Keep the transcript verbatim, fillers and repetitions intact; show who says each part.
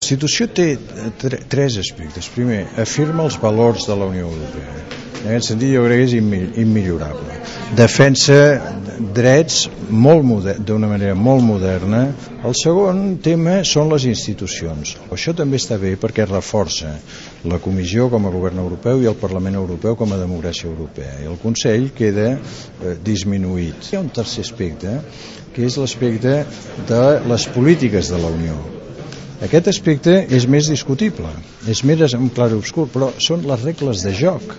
Speaker 1: Constitució té tres aspectes. Primer, afirma els valors de la Unió Europea. En aquest sentit jo crec que és immillorable. Defensa drets d'una manera molt moderna. El segon tema són les institucions. Això també està bé perquè reforça la Comissió com a govern europeu i el Parlament Europeu com a democràcia europea. I el Consell queda eh, disminuït. Hi ha un tercer aspecte, que és l'aspecte de les polítiques de la Unió. Aquest aspecte és més discutible, és més en clar obscur, però són les regles de joc.